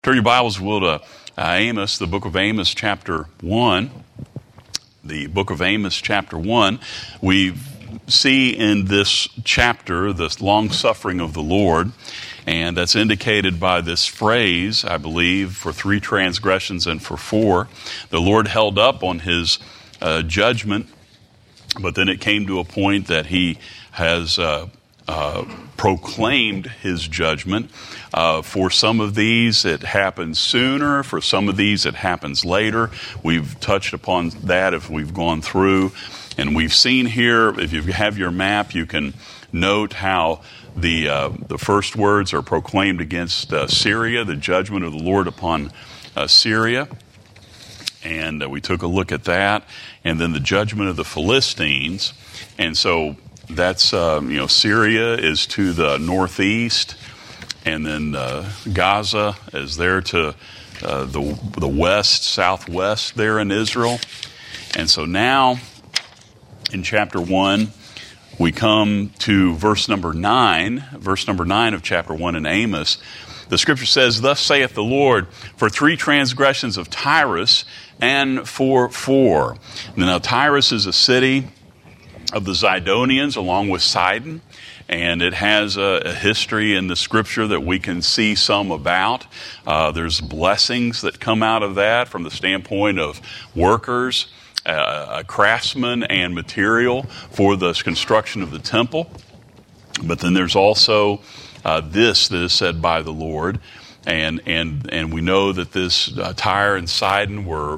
Turn your Bibles, will, to Amos, the book of Amos, chapter 1. The book of Amos, chapter 1. We see in this chapter the long-suffering of the Lord, and that's indicated by this phrase, I believe, for 3 transgressions and for 4. The Lord held up on his judgment, but then it came to a point that he has proclaimed his judgment. For some of these, it happens sooner. For some of these, it happens later. We've touched upon that if we've gone through. And we've seen here, if you have your map, you can note how the first words are proclaimed against Syria, the judgment of the Lord upon Syria. And we took a look at that. And then the judgment of the Philistines. And so that's, Syria is to the northeast, and then Gaza is there to the west, southwest there in Israel. And so now, in chapter 1, we come to verse number 9 of chapter 1 in Amos. The scripture says, "Thus saith the Lord, for 3 transgressions of Tyrus, and for 4. Now, Tyrus is a city of the Zidonians along with Sidon, and it has a history in the scripture that we can see some about. There's blessings that come out of that from the standpoint of workers, craftsmen, and material for the construction of the temple. But then there's also this that is said by the Lord, and we know that this Tyre and Sidon were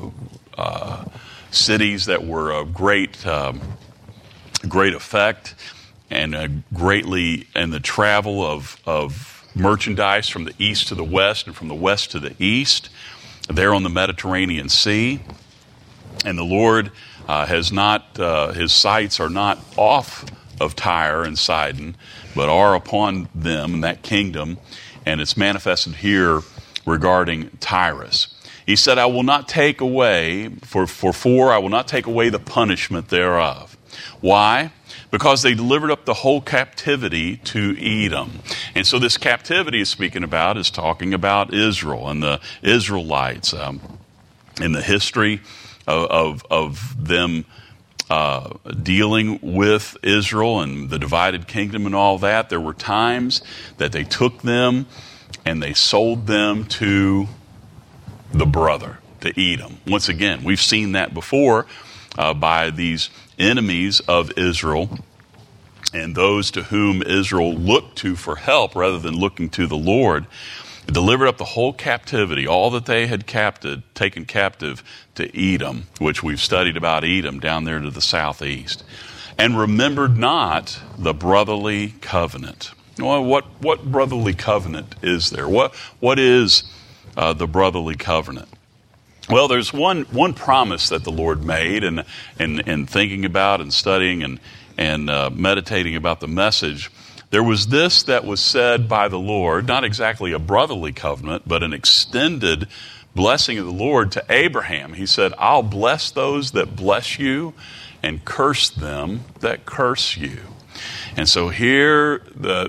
cities that were of great effect and greatly in the travel of merchandise from the east to the west and from the west to the east there on the Mediterranean Sea. And the Lord has not, his sights are not off of Tyre and Sidon, but are upon them and that kingdom. And it's manifested here regarding Tyrus. He said, I will not take away, for 4, I will not take away the punishment thereof. Why? Because they delivered up the whole captivity to Edom. And so this captivity is talking about Israel and the Israelites. In the history of them dealing with Israel and the divided kingdom and all that, there were times that they took them and they sold them to the brother, to Edom. Once again, we've seen that before by these enemies of Israel and those to whom Israel looked to for help rather than looking to the Lord. It delivered up the whole captivity, all that they had taken captive to Edom, which we've studied about Edom down there to the southeast, and remembered not the brotherly covenant. Well, what brotherly covenant is there? What is the brotherly covenant? Well, there's one promise that the Lord made, and thinking about and studying and meditating about the message, there was this that was said by the Lord, not exactly a brotherly covenant, but an extended blessing of the Lord to Abraham. He said, I'll bless those that bless you and curse them that curse you. And so here,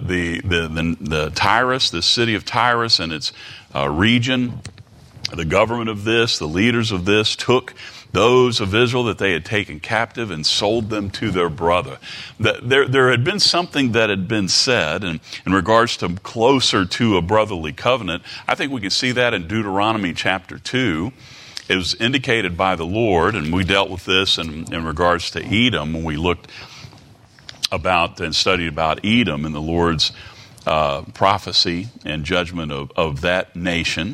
the Tyrus, the city of Tyrus and its region, the government of this, the leaders of this, took those of Israel that they had taken captive and sold them to their brother. There had been something that had been said in regards to closer to a brotherly covenant. I think we can see that in Deuteronomy chapter 2. It was indicated by the Lord, and we dealt with this in regards to Edom when we looked about and studied about Edom and the Lord's prophecy and judgment of that nation,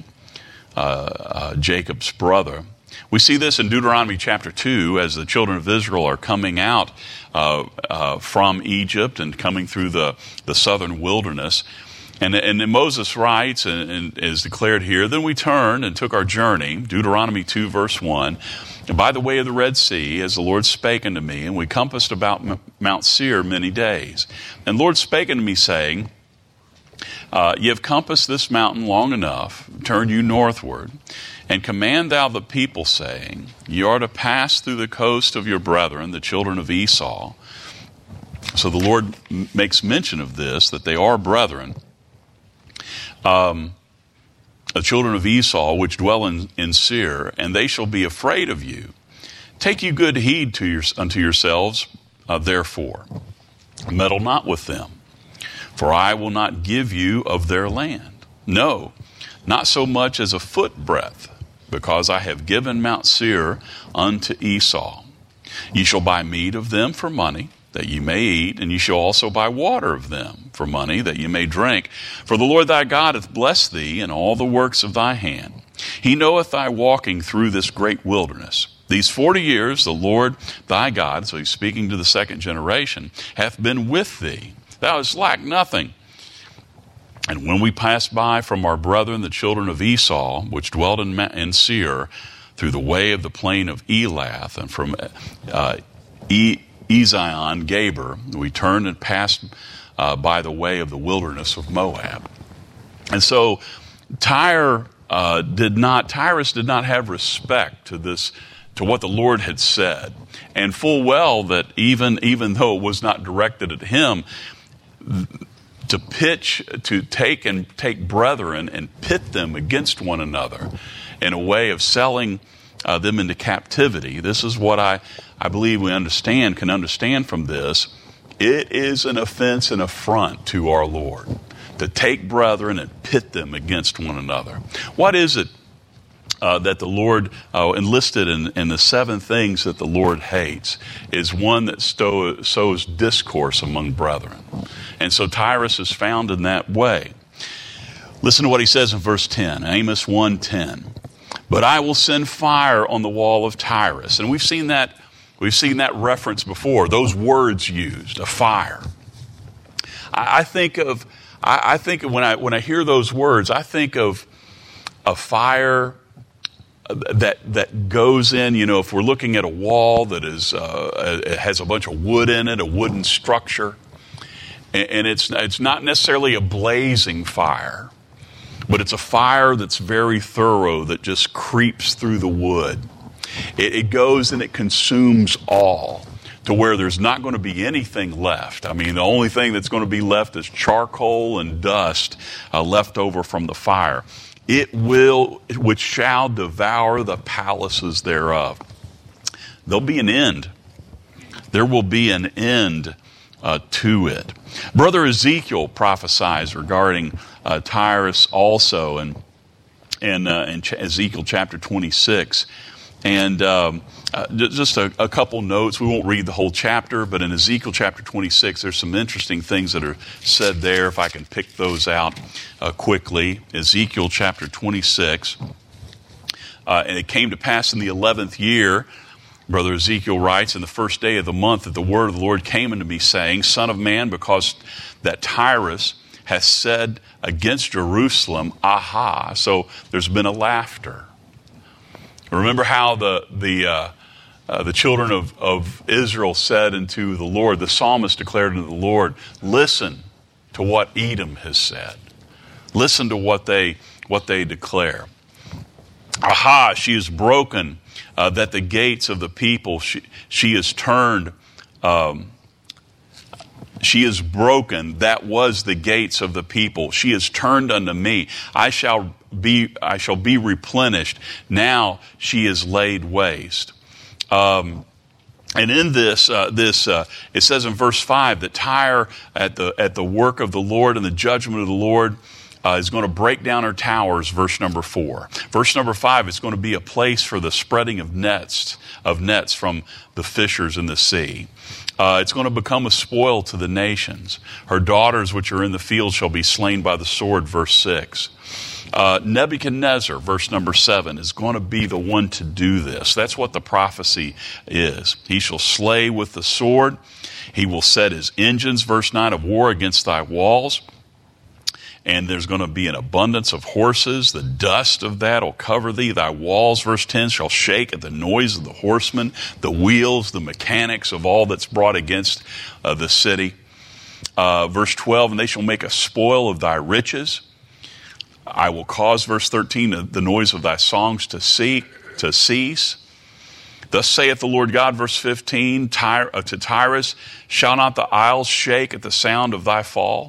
Jacob's brother. We see this in Deuteronomy chapter 2 as the children of Israel are coming out from Egypt and coming through the southern wilderness. And then Moses writes and is declared here, then we turned and took our journey, Deuteronomy 2 verse 1, by the way of the Red Sea, as the Lord spake unto me, and we compassed about Mount Seir many days. And the Lord spake unto me, saying, ye have compassed this mountain long enough, turn you northward, and command thou the people, saying, ye are to pass through the coast of your brethren, the children of Esau. So the Lord makes mention of this, that they are brethren. the children of Esau, which dwell in Seir, and they shall be afraid of you. Take you good heed unto yourselves, therefore. Meddle not with them, for I will not give you of their land. No, not so much as a foot breadth, because I have given Mount Seir unto Esau. Ye shall buy meat of them for money, that ye may eat, and ye shall also buy water of them for money, that ye may drink. For the Lord thy God hath blessed thee in all the works of thy hand. He knoweth thy walking through this great wilderness. These 40 years the Lord thy God, so he's speaking to the second generation, hath been with thee. Thou hast lacked nothing. And when we passed by from our brethren, the children of Esau, which dwelt in Seir, through the way of the plain of Elath, and from Ezion Geber, we turned and passed by the way of the wilderness of Moab. And so Tyrus did not have respect to what the Lord had said, and full well that even though it was not directed at him, to take brethren and pit them against one another in a way of selling them into captivity. This is what I believe we can understand from this. It is an offense and affront to our Lord to take brethren and pit them against one another. What is it that the Lord enlisted in the 7 things that the Lord hates is one that sows discourse among brethren. And so Tyrus is found in that way. Listen to what he says in verse 10, Amos 1:10. But I will send fire on the wall of Tyrus. And we've seen that reference before, those words used, a fire. I think of when I hear those words, I think of a fire that goes in, if we're looking at a wall that it has a bunch of wood in it, a wooden structure, and it's not necessarily a blazing fire, but it's a fire that's very thorough, that just creeps through the wood. It goes and it consumes all, to where there's not going to be anything left. I mean, the only thing that's going to be left is charcoal and dust left over from the fire. Which shall devour the palaces thereof. There'll be an end. There will be an end to it. Brother Ezekiel prophesies regarding Tyrus also in Ezekiel chapter 26. And just a couple notes. We won't read the whole chapter, but in Ezekiel chapter 26, there's some interesting things that are said there, if I can pick those out quickly. Ezekiel chapter 26. And it came to pass in the 11th year, Brother Ezekiel writes, in the first day of the month, that the word of the Lord came unto me, saying, Son of man, because that Tyrus hath said against Jerusalem, aha. So there's been a laughter. Remember how the children of Israel said unto the Lord, the psalmist declared unto the Lord, listen to what Edom has said. Listen to what they declare. Aha, she is broken, that the gates of the people, she is turned, she is broken, that was the gates of the people. She is turned unto me. I shall be replenished. Now she is laid waste. And in this, it says in verse 5 that Tyre, at the work of the Lord and the judgment of the Lord, is going to break down her towers, verse number 4. Verse number 5, it's going to be a place for the spreading of nets from the fishers in the sea. It's going to become a spoil to the nations. Her daughters which are in the field shall be slain by the sword, verse 6. Nebuchadnezzar, verse number 7, is going to be the one to do this. That's what the prophecy is. He shall slay with the sword. He will set his engines, verse 9, of war against thy walls. And there's going to be an abundance of horses. The dust of that will cover thee. Thy walls, verse 10, shall shake at the noise of the horsemen, the wheels, the mechanics of all that's brought against the city. Verse 12, and they shall make a spoil of thy riches. I will cause, verse 13, the noise of thy songs to cease. Thus saith the Lord God, verse 15, to Tyrus, shall not the isles shake at the sound of thy fall?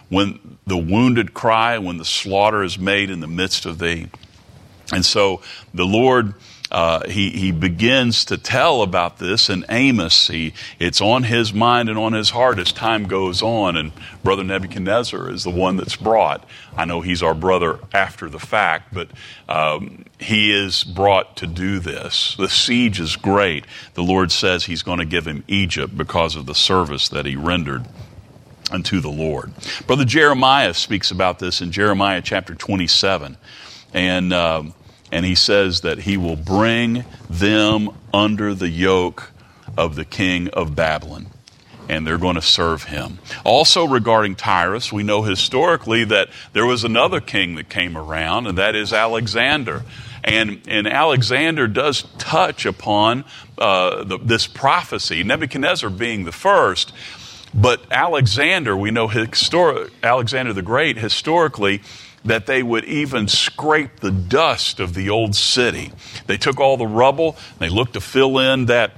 when the wounded cry, when the slaughter is made in the midst of thee. And so the Lord, he begins to tell about this in Amos. It's on his mind and on his heart as time goes on. And Brother Nebuchadnezzar is the one that's brought. I know he's our brother after the fact, but he is brought to do this. The siege is great. The Lord says he's going to give him Egypt because of the service that he rendered unto the Lord. Brother Jeremiah speaks about this in Jeremiah chapter 27. And he says that he will bring them under the yoke of the king of Babylon, and they're going to serve him. Also regarding Tyrus, we know historically that there was another king that came around, and that is Alexander. And Alexander does touch upon this prophecy, Nebuchadnezzar being the first. But Alexander, we know Alexander the Great, historically, that they would even scrape the dust of the old city. They took all the rubble, they looked to fill in that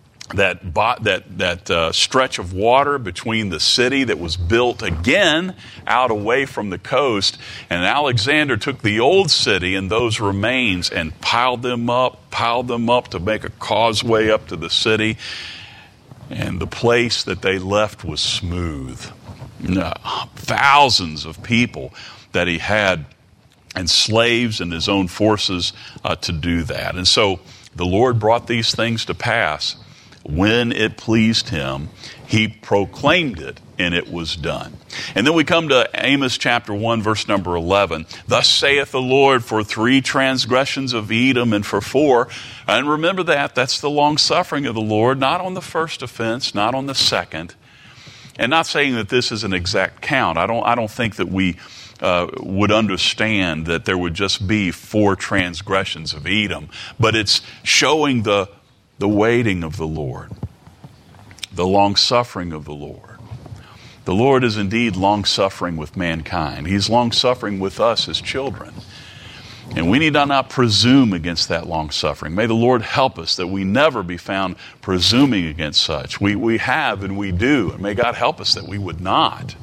stretch of water between the city that was built again out away from the coast. And Alexander took the old city and those remains and piled them up to make a causeway up to the city. And the place that they left was smooth. Thousands of people that he had, and slaves and his own forces to do that. And so the Lord brought these things to pass. When it pleased him, he proclaimed it, and it was done. And then we come to Amos chapter 1, verse number 11. Thus saith the Lord, for 3 transgressions of Edom, and for 4. And remember that's the long suffering of the Lord, not on the first offense, not on the second. And not saying that this is an exact count. I don't think that we would understand that there would just be 4 transgressions of Edom, but it's showing the waiting of the Lord, the long-suffering of the Lord. The Lord is indeed long-suffering with mankind. He's long-suffering with us as children. And we need not presume against that long-suffering. May the Lord help us that we never be found presuming against such. We have and we do, and may God help us that we would not.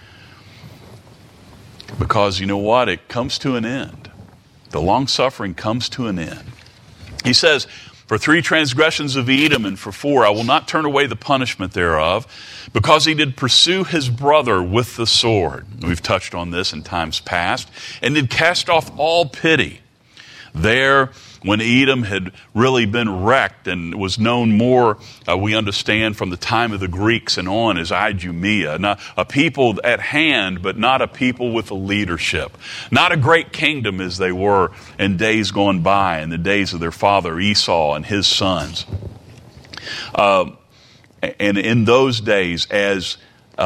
Because you know what? It comes to an end. The long-suffering comes to an end. He says, for 3 transgressions of Edom, and for 4, I will not turn away the punishment thereof, because he did pursue his brother with the sword. We've touched on this in times past. And did cast off all pity. There, when Edom had really been wrecked and was known more, we understand, from the time of the Greeks and on, as Idumea. Not a people at hand, but not a people with a leadership. Not a great kingdom as they were in days gone by, in the days of their father Esau and his sons. And in those days, as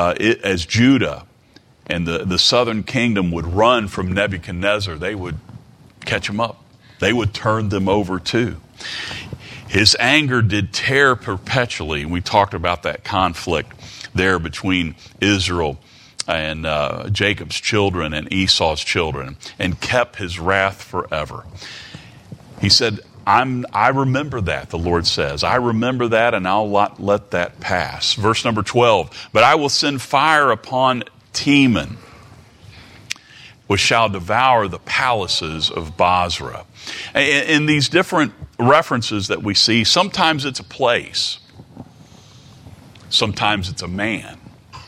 Judah and the southern kingdom would run from Nebuchadnezzar, they would catch him up. They would turn them over too. His anger did tear perpetually. We talked about that conflict there between Israel and Jacob's children and Esau's children, and kept his wrath forever. He said, I remember that, the Lord says. I remember that, and I'll not let that pass. Verse number 12, but I will send fire upon Teman, which shall devour the palaces of Basra. In these different references that we see, sometimes it's a place. Sometimes it's a man.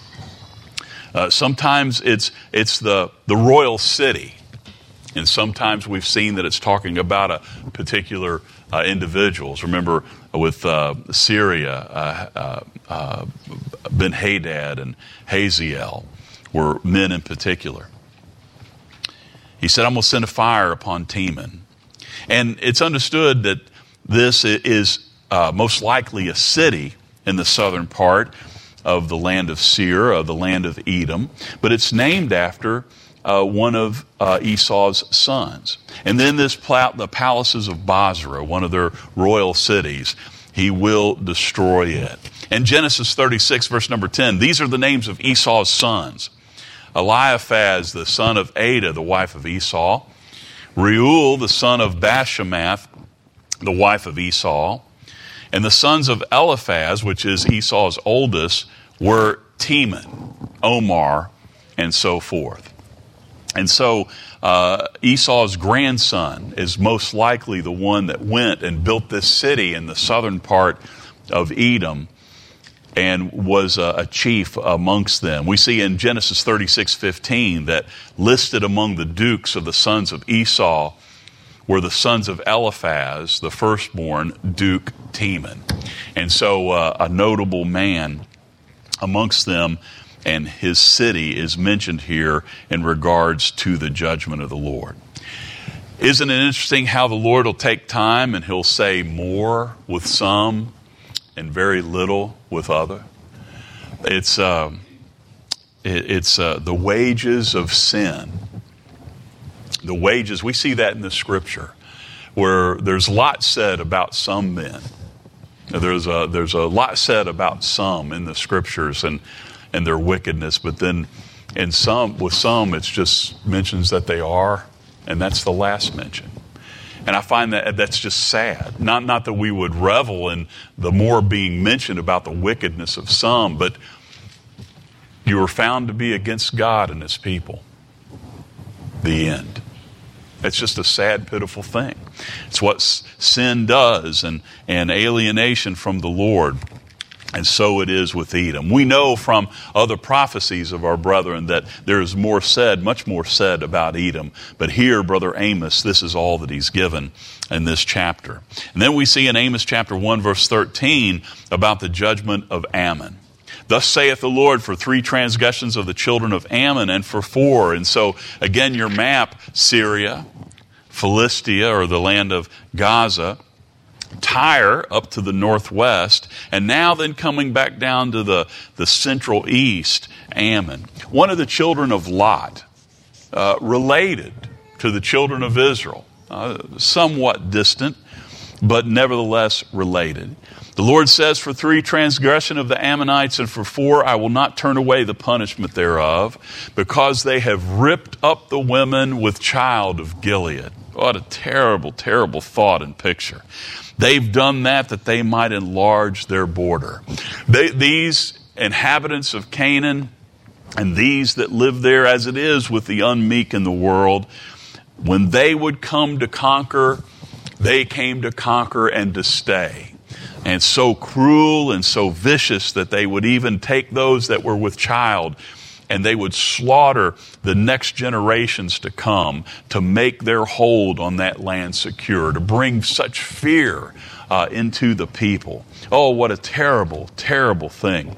Sometimes it's the royal city. And sometimes we've seen that it's talking about a particular individuals. Remember with Syria, Ben-Hadad and Hazael were men in particular. He said, I'm going to send a fire upon Teman. And it's understood that this is most likely a city in the southern part of the land of Seir, of the land of Edom. But it's named after one of Esau's sons. And then the palaces of Basra, one of their royal cities, he will destroy it. In Genesis 36, verse number 10, these are the names of Esau's sons. Eliphaz, the son of Adah, the wife of Esau. Reuel, the son of Bashemath, the wife of Esau. And the sons of Eliphaz, which is Esau's oldest, were Teman, Omar, and so forth. And so Esau's grandson is most likely the one that went and built this city in the southern part of Edom and was a chief amongst them. We see in Genesis 36:15 that listed among the dukes of the sons of Esau were the sons of Eliphaz, the firstborn, Duke Teman. And so a notable man amongst them, and his city is mentioned here in regards to the judgment of the Lord. Isn't it interesting how the Lord will take time and he'll say more with some and very little with other? It's the wages of sin. The wages, we see that in the scripture, where there's a lot said about some men. There's a lot said about some in the scriptures and their wickedness, but then with some it's just mentions that they are, and that's the last mention. And I find that that's just sad. Not that we would revel in the more being mentioned about the wickedness of some, but you are found to be against God and his people. The end. It's just a sad, pitiful thing. It's what sin does, and alienation from the Lord. And so it is with Edom. We know from other prophecies of our brethren that there is more said, much more said about Edom. But here, Brother Amos, this is all that he's given in this chapter. And then we see in Amos chapter 1, verse 13, about the judgment of Ammon. Thus saith the Lord, for 3 transgressions of the children of Ammon, and for 4. And so, again, your map, Syria, Philistia, or the land of Gaza, Tyre up to the northwest, and now then coming back down to the central east, Ammon. One of the children of Lot, related to the children of Israel, somewhat distant, but nevertheless related. The Lord says, for 3 transgression of the Ammonites, and for 4 I will not turn away the punishment thereof, because they have ripped up the women with child of Gilead. What a terrible, terrible thought and picture. They've done that they might enlarge their border. These inhabitants of Canaan and these that live there, as it is with the unmeek in the world, when they would come to conquer, they came to conquer and to stay. And so cruel and so vicious that they would even take those that were with child and they would slaughter the next generations to come to make their hold on that land secure, to bring such fear into the people. Oh, what a terrible, terrible thing.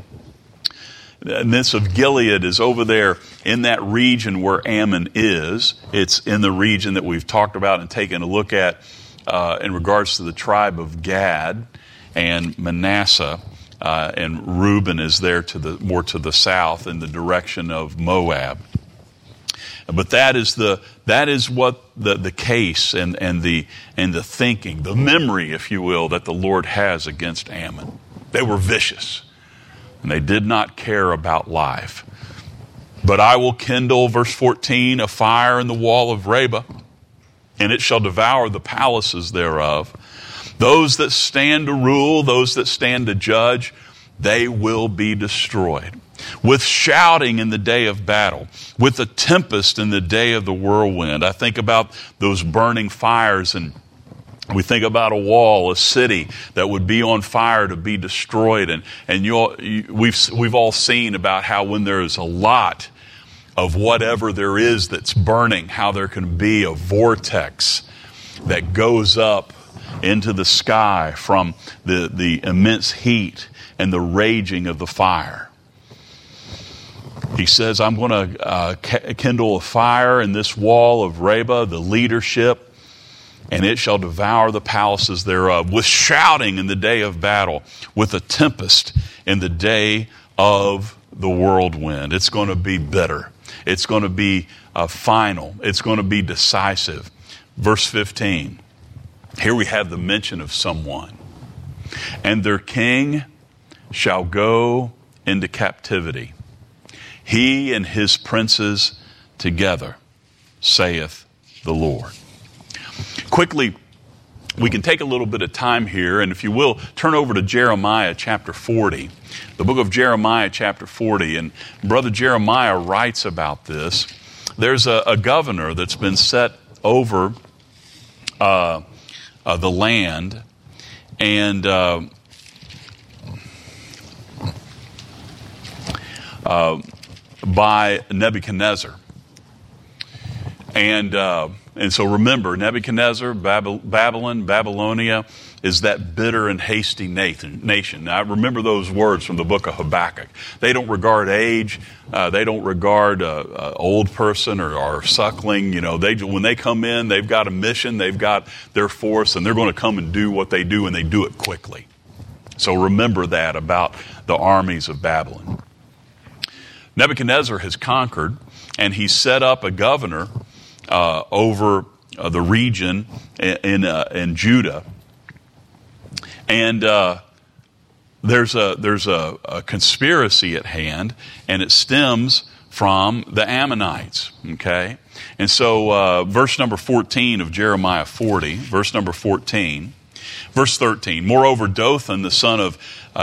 And this of Gilead is over there in that region where Ammon is. It's in the region that we've talked about and taken a look at in regards to the tribe of Gad and Manasseh. And Reuben is there more to the south in the direction of Moab. But that is what the case and the thinking, the memory, if you will, that the Lord has against Ammon. They were vicious, and they did not care about life. But I will kindle, verse 14, a fire in the wall of Rabbah, and it shall devour the palaces thereof. Those that stand to rule, those that stand to judge, they will be destroyed. With shouting in the day of battle, with a tempest in the day of the whirlwind. I think about those burning fires, and we think about a wall, a city that would be on fire to be destroyed. And we've all seen about how when there is a lot of whatever there is that's burning, how there can be a vortex that goes up into the sky from the immense heat and the raging of the fire. He says, I'm going to kindle a fire in this wall of Rabbah, the leadership, and it shall devour the palaces thereof, with shouting in the day of battle, with a tempest in the day of the whirlwind. It's going to be bitter. It's going to be final. It's going to be decisive. Verse 15. Here we have the mention of someone. And their king shall go into captivity, he and his princes together, saith the Lord. Quickly, we can take a little bit of time here, and if you will, turn over to Jeremiah chapter 40, the book of Jeremiah chapter 40, and Brother Jeremiah writes about this. There's a governor that's been set over the land, and by Nebuchadnezzar. And so remember, Nebuchadnezzar, Babylon, Babylonia is that bitter and hasty nation. Now remember those words from the book of Habakkuk. They don't regard age. They don't regard old person or suckling. You know, when they come in, they've got a mission. They've got their force, and they're going to come and do what they do, and they do it quickly. So remember that about the armies of Babylon. Nebuchadnezzar has conquered, and he set up a governor over the region in Judah, and there's a conspiracy at hand, and it stems from the Ammonites. Okay, and so verse number 14 of Jeremiah 40, verse number 14, verse 13. Moreover, Dothan the son of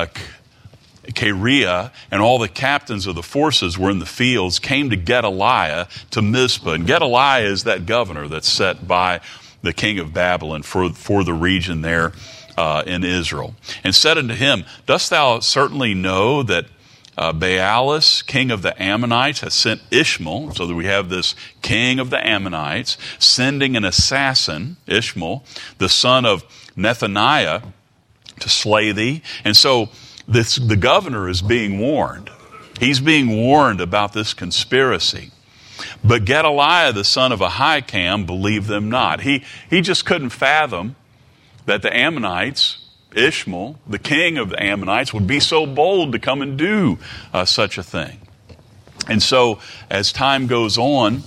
Kareah and all the captains of the forces were in the fields, came to Gedaliah to Mizpah. And Gedaliah is that governor that's set by the king of Babylon for the region there in Israel. And said unto him, Dost thou certainly know that Baalis, king of the Ammonites, has sent Ishmael, so that we have this king of the Ammonites, sending an assassin, Ishmael, the son of Nethaniah, to slay thee? And so the governor is being warned. He's being warned about this conspiracy. But Gedaliah, the son of Ahikam, believed them not. He just couldn't fathom that the Ammonites, Ishmael, the king of the Ammonites, would be so bold to come and do such a thing. And so as time goes on,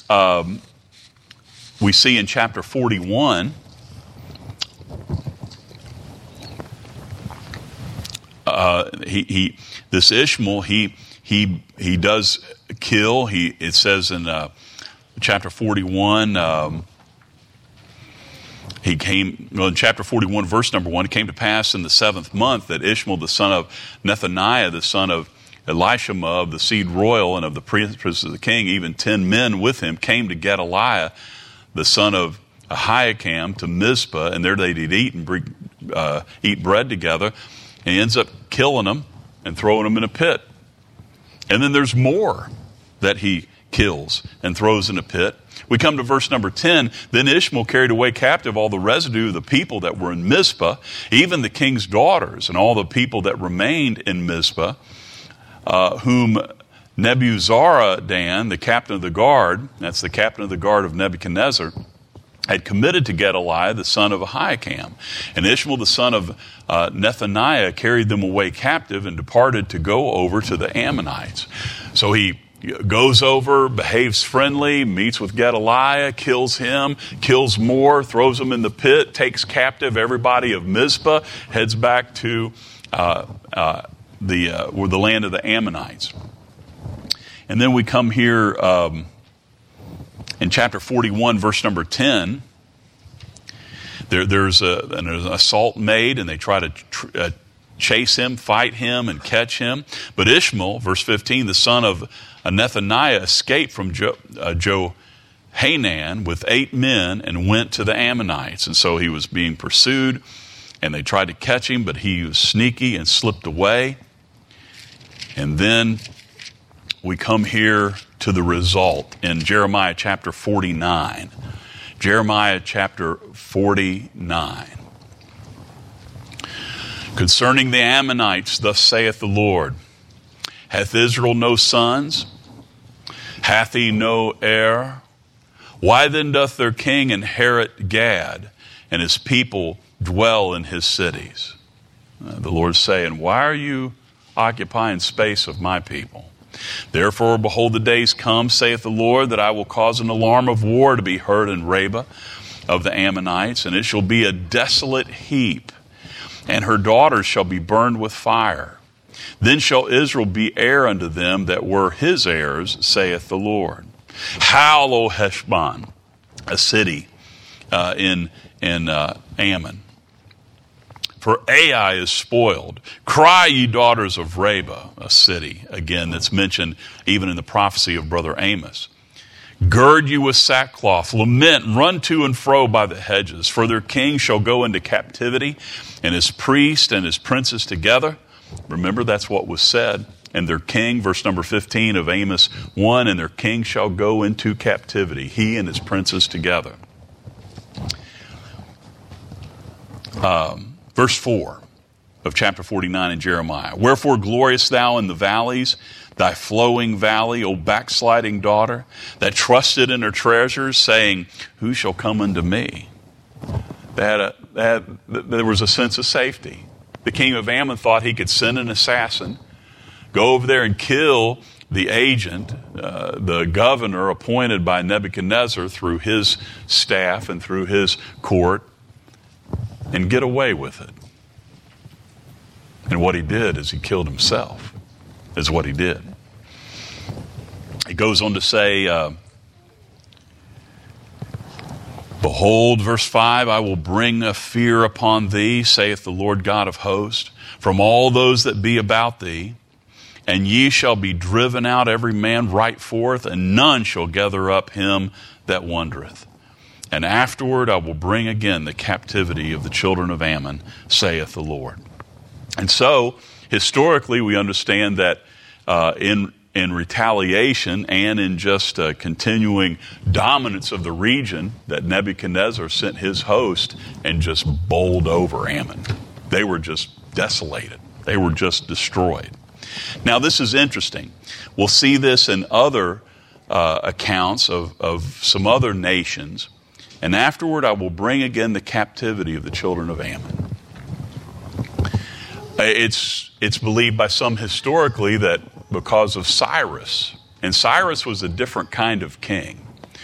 we see in chapter 41, this Ishmael, he does kill. It says in chapter 41, in chapter 41, verse number 1, it came to pass in the 7th month that Ishmael, the son of Nethaniah, the son of Elishama, of the seed royal, and of the princes of the king, even 10 men with him, came to Gedaliah, the son of Ahikam, to Mizpah, and there they did eat and eat bread together. And he ends up killing them and throwing them in a pit. And then there's more that he kills and throws in a pit. We come to verse number 10. Then Ishmael carried away captive all the residue of the people that were in Mizpah, even the king's daughters and all the people that remained in Mizpah, whom Nebuzaradan, the captain of the guard, that's the captain of the guard of Nebuchadnezzar, had committed to Gedaliah, the son of Ahikam. And Ishmael, the son of Nethaniah, carried them away captive and departed to go over to the Ammonites. So he goes over, behaves friendly, meets with Gedaliah, kills him, kills more, throws him in the pit, takes captive everybody of Mizpah, heads back to the land of the Ammonites. And then we come here in chapter 41, verse number 10, there's an assault made, and they try to chase him, fight him, and catch him. But Ishmael, verse 15, the son of Nethaniah, escaped from Johanan with 8 men and went to the Ammonites. And so he was being pursued, and they tried to catch him, but he was sneaky and slipped away. And then we come here to the result in Jeremiah chapter 49. Jeremiah chapter 49. Concerning the Ammonites, thus saith the Lord, hath Israel no sons? Hath he no heir? Why then doth their king inherit Gad, and his people dwell in his cities? The Lord's saying, why are you occupying space of my people? Therefore, behold, the days come, saith the Lord, that I will cause an alarm of war to be heard in Rabbah of the Ammonites, and it shall be a desolate heap, and her daughters shall be burned with fire. Then shall Israel be heir unto them that were his heirs, saith the Lord. Howl, O Heshbon, a city in Ammon. For Ai is spoiled. Cry, ye daughters of Reba, a city, again, that's mentioned even in the prophecy of Brother Amos. Gird you with sackcloth, lament, run to and fro by the hedges, for their king shall go into captivity, and his priest and his princes together. Remember, that's what was said. And their king, verse number 15 of Amos 1, and their king shall go into captivity, he and his princes together. Verse 4 of chapter 49 in Jeremiah. Wherefore gloriest thou in the valleys, thy flowing valley, O backsliding daughter, that trusted in her treasures, saying, who shall come unto me? There was a sense of safety. The king of Ammon thought he could send an assassin, go over there and kill the agent, the governor appointed by Nebuchadnezzar through his staff and through his court, and get away with it. And what he did is he killed himself, is what he did. He goes on to say, behold, verse 5, I will bring a fear upon thee, saith the Lord God of hosts, from all those that be about thee, and ye shall be driven out every man right forth, and none shall gather up him that wandereth. And afterward I will bring again the captivity of the children of Ammon, saith the Lord. And so, historically, we understand that in retaliation and in just continuing dominance of the region, that Nebuchadnezzar sent his host and just bowled over Ammon. They were just desolated. They were just destroyed. Now, this is interesting. We'll see this in other accounts of some other nations. And afterward I will bring again the captivity of the children of Ammon. It's believed by some historically that because of Cyrus, and Cyrus was a different kind of king.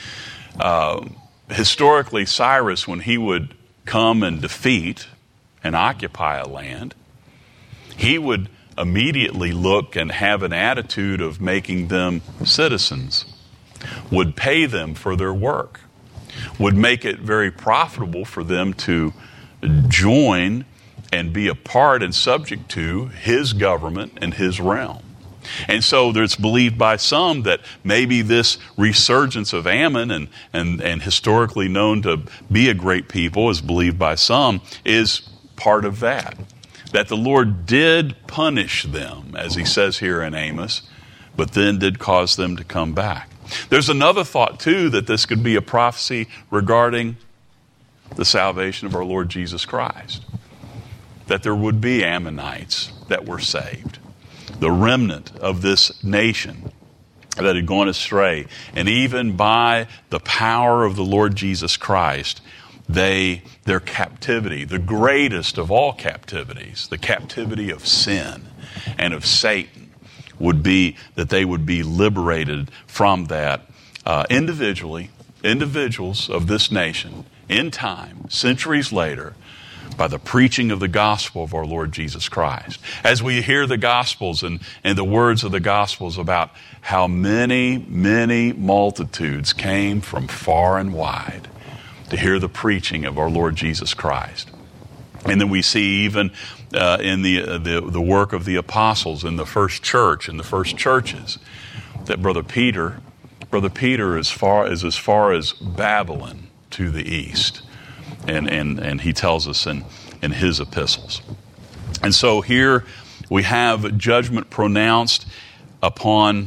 Historically, Cyrus, when he would come and defeat and occupy a land, he would immediately look and have an attitude of making them citizens, would pay them for their work, would make it very profitable for them to join and be a part and subject to his government and his realm. And so it's believed by some that maybe this resurgence of Ammon and historically known to be a great people, is believed by some, is part of that. That the Lord did punish them, as he says here in Amos, but then did cause them to come back. There's another thought, too, that this could be a prophecy regarding the salvation of our Lord Jesus Christ. That there would be Ammonites that were saved. The remnant of this nation that had gone astray. And even by the power of the Lord Jesus Christ, their captivity, the greatest of all captivities, the captivity of sin and of Satan, would be that they would be liberated from that individuals of this nation, in time, centuries later, by the preaching of the gospel of our Lord Jesus Christ. As we hear the gospels and the words of the gospels about how many, many multitudes came from far and wide to hear the preaching of our Lord Jesus Christ. And then we see even in the work of the apostles in the first church, in the first churches, that Brother Peter is as far as Babylon to the east. And he tells us in his epistles. And so here we have judgment pronounced upon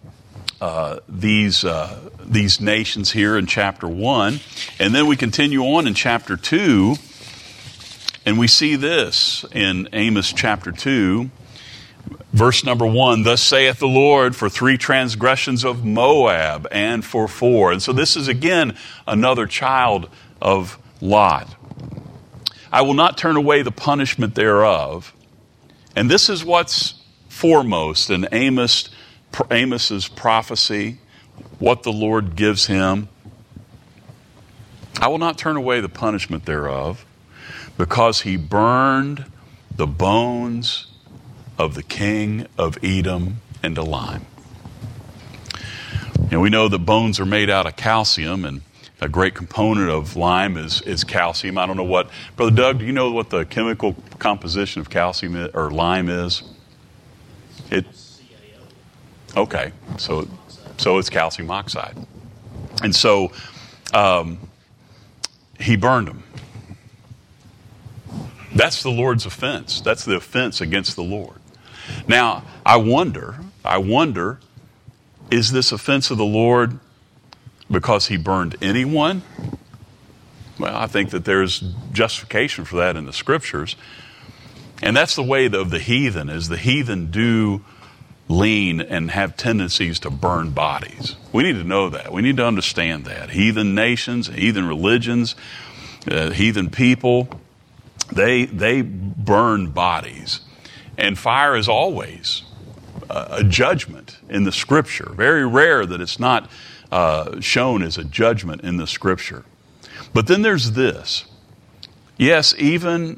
these nations here in chapter 1. And then we continue on in chapter 2, and we see this in Amos chapter 2, verse number 1, thus saith the Lord, for 3 transgressions of Moab, and for 4. And so this is again another child of Lot. I will not turn away the punishment thereof. And this is what's foremost in Amos's prophecy, what the Lord gives him. I will not turn away the punishment thereof, because he burned the bones of the king of Edom into lime. And we know that bones are made out of calcium, and A great component of lime is calcium. I don't know what, Brother Doug, do you know what the chemical composition of calcium or lime is? Okay, so it's calcium oxide. And so he burned them. That's the Lord's offense. That's the offense against the Lord. Now, I wonder, is this offense of the Lord because he burned anyone? Well, I think that there's justification for that in the Scriptures. And that's the way of the heathen, is the heathen do lean and have tendencies to burn bodies. We need to know that. We need to understand that. Heathen nations, heathen religions, heathen people, they burn bodies. And fire is always a judgment in the Scripture. Very rare that it's not shown as a judgment in the Scripture. But then there's this. Yes, even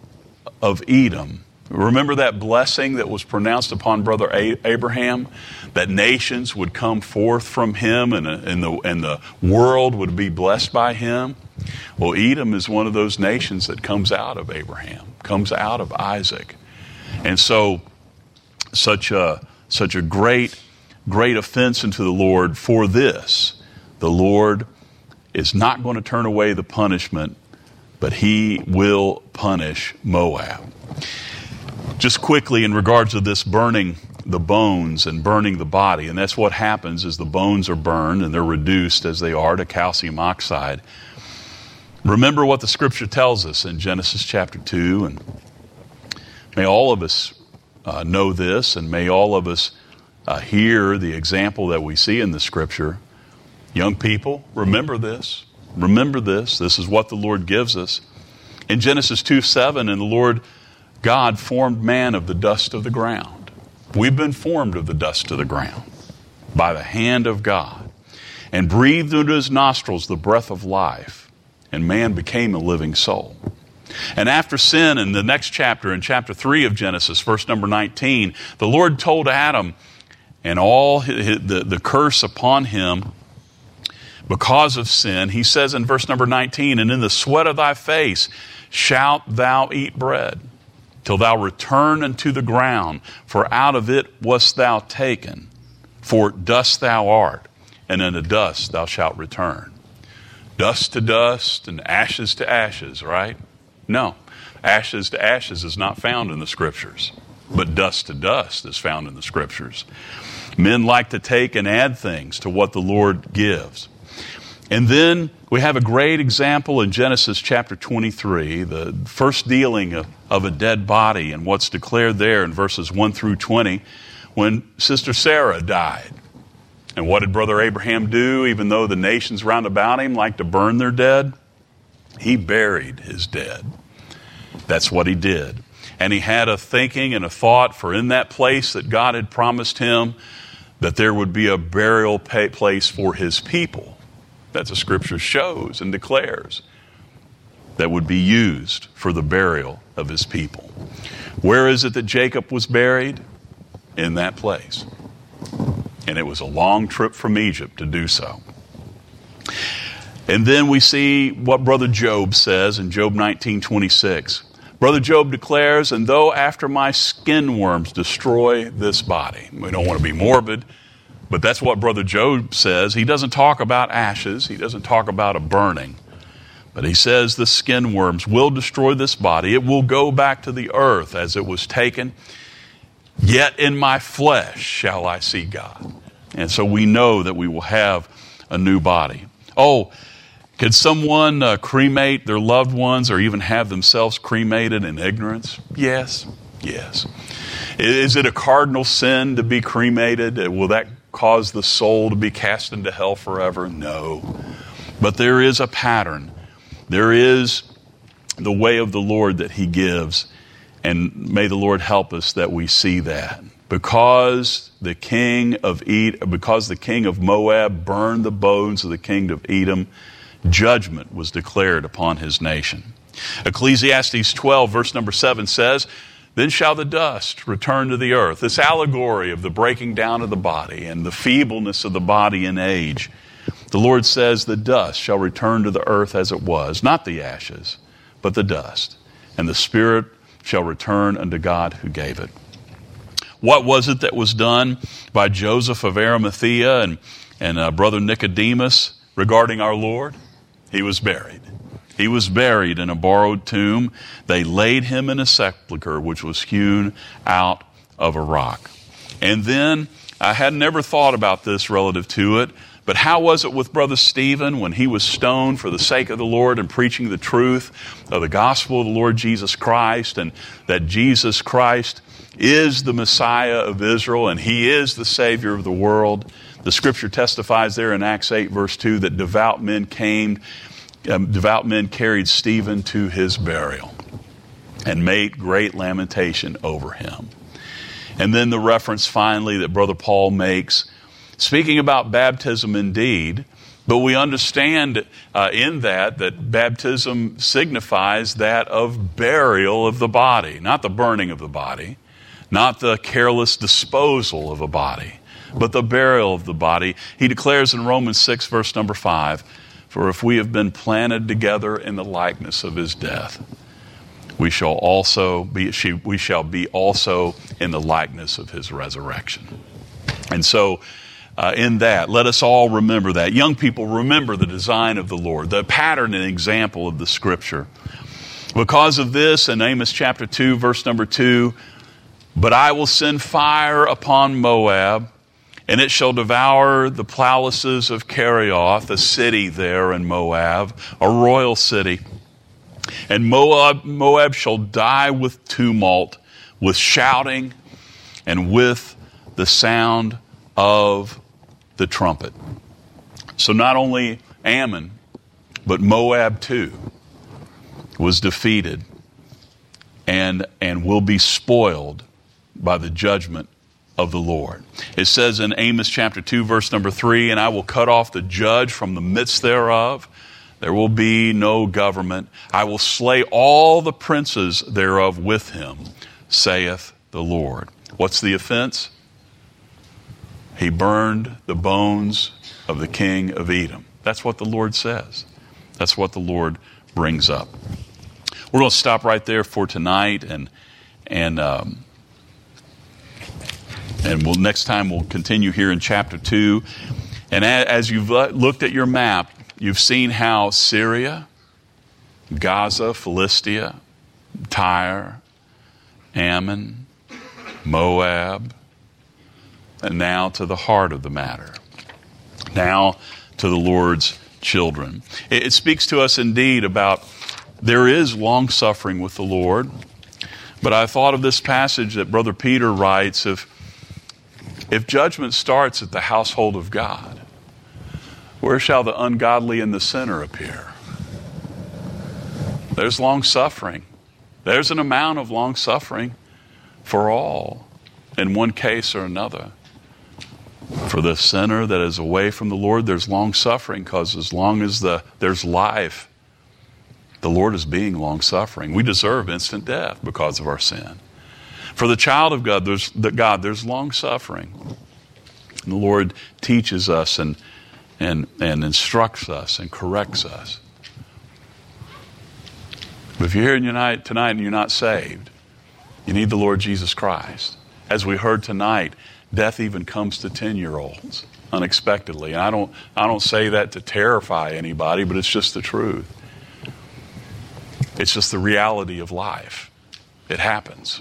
of Edom. Remember that blessing that was pronounced upon Brother Abraham? That nations would come forth from him and the world would be blessed by him? Well, Edom is one of those nations that comes out of Abraham, comes out of Isaac. And so, such a great offense unto the Lord for this. The Lord is not going to turn away the punishment, but he will punish Moab. Just quickly in regards to this burning the bones and burning the body, and that's what happens is the bones are burned and they're reduced as they are to calcium oxide. Remember what the Scripture tells us in Genesis chapter 2, and may all of us know this, and may all of us hear the example that we see in the Scripture. Young people, remember this. Remember this. This is what the Lord gives us. In Genesis 2:7, and the Lord God formed man of the dust of the ground. We've been formed of the dust of the ground by the hand of God, and breathed into his nostrils the breath of life, and man became a living soul. And after sin, in the next chapter, in chapter 3 of Genesis, verse number 19, the Lord told Adam and all the curse upon him because of sin. He says in verse number 19, and in the sweat of thy face shalt thou eat bread, till thou return unto the ground, for out of it wast thou taken. For dust thou art, and unto dust thou shalt return. Dust to dust and ashes to ashes, right? No, ashes to ashes is not found in the Scriptures, but dust to dust is found in the Scriptures. Men like to take and add things to what the Lord gives. And then we have a great example in Genesis chapter 23, the first dealing of a dead body and what's declared there in verses 1 through 20, when Sister Sarah died. And what did Brother Abraham do, even though the nations round about him like to burn their dead? He buried his dead. That's what he did. And he had a thinking and a thought, for in that place that God had promised him that there would be a burial place for his people. That the Scripture shows and declares that would be used for the burial of his people. Where is it that Jacob was buried? In that place. And it was a long trip from Egypt to do so. And then we see what Brother Job says in Job 19:26. Brother Job declares, and though after my skin worms destroy this body. We don't want to be morbid, but that's what Brother Job says. He doesn't talk about ashes. He doesn't talk about a burning. But he says the skin worms will destroy this body. It will go back to the earth as it was taken. Yet in my flesh shall I see God. And so we know that we will have a new body. Oh, could someone cremate their loved ones or even have themselves cremated in ignorance? Yes, yes. Is it a cardinal sin to be cremated? Will that cause the soul to be cast into hell forever? No. But there is a pattern. There is the way of the Lord that he gives. And may the Lord help us that we see that. Because the king of Moab burned the bones of the king of Edom, judgment was declared upon his nation. Ecclesiastes 12, verse number 7 says, then shall the dust return to the earth. This allegory of the breaking down of the body and the feebleness of the body in age. The Lord says, the dust shall return to the earth as it was, not the ashes, but the dust. And the spirit shall return unto God who gave it. What was it that was done by Joseph of Arimathea and Brother Nicodemus regarding our Lord? He was buried. He was buried in a borrowed tomb. They laid him in a sepulcher which was hewn out of a rock. And then, I had never thought about this relative to it, but how was it with Brother Stephen when he was stoned for the sake of the Lord and preaching the truth of the gospel of the Lord Jesus Christ, and that Jesus Christ is the Messiah of Israel and he is the Savior of the world? The scripture testifies there in Acts 8 verse 2 that devout men carried Stephen to his burial and made great lamentation over him. And then the reference finally that Brother Paul makes, speaking about baptism indeed, but we understand in that baptism signifies that of burial of the body, not the burning of the body, not the careless disposal of a body, but the burial of the body. He declares in Romans 6 verse number 5, for if we have been planted together in the likeness of his death, we shall be also in the likeness of his resurrection. And so, in that, let us all remember that. Young people, remember the design of the Lord, the pattern and example of the Scripture. Because of this, in Amos chapter 2, verse number 2, but I will send fire upon Moab, and it shall devour the palaces of Kerioth, a city there in Moab, a royal city. And Moab shall die with tumult, with shouting, and with the sound of the trumpet. So not only Ammon, but Moab too was defeated and will be spoiled by the judgment of the Lord. It says in Amos chapter 2 verse number 3, and I will cut off the judge from the midst thereof. There will be no government. I will slay all the princes thereof with him, saith the Lord. What's the offense? He burned the bones of the king of Edom. That's what the Lord says. That's what the Lord brings up. We're going to stop right there for tonight, and next time we'll continue here in chapter 2. And as you've looked at your map, you've seen how Syria, Gaza, Philistia, Tyre, Ammon, Moab, and now to the heart of the matter, now to the Lord's children. It speaks to us indeed about there is long suffering with the Lord. But I thought of this passage that Brother Peter writes, if judgment starts at the household of God, where shall the ungodly and the sinner appear? There's long suffering. There's an amount of long suffering for all, in one case or another. For the sinner that is away from the Lord, there's long suffering, because as long as there's life, the Lord is being long suffering. We deserve instant death because of our sin. For the child of God, there's long suffering. And the Lord teaches us and instructs us and corrects us. But if you're here tonight and you're not saved, you need the Lord Jesus Christ. As we heard tonight, death even comes to 10-year-olds unexpectedly. And I don't say that to terrify anybody, but it's just the truth. It's just the reality of life. It happens.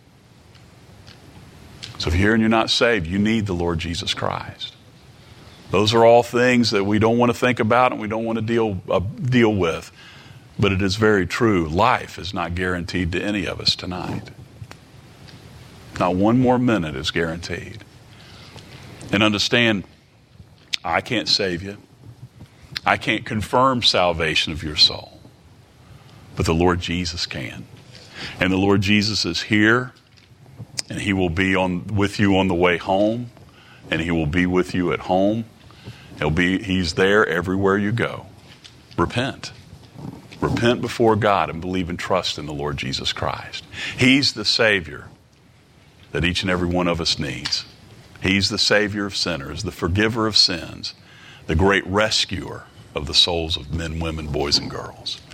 So if you're here and you're not saved, you need the Lord Jesus Christ. Those are all things that we don't want to think about and we don't want to deal with. But it is very true. Life is not guaranteed to any of us tonight. Not one more minute is guaranteed. And understand, I can't save you. I can't confirm salvation of your soul. But the Lord Jesus can. And the Lord Jesus is here, and he will be with you on the way home, and he will be with you at home. He's there everywhere you go. Repent. Repent before God and believe and trust in the Lord Jesus Christ. He's the Savior that each and every one of us needs. He's the Savior of sinners, the forgiver of sins, the great rescuer of the souls of men, women, boys, and girls.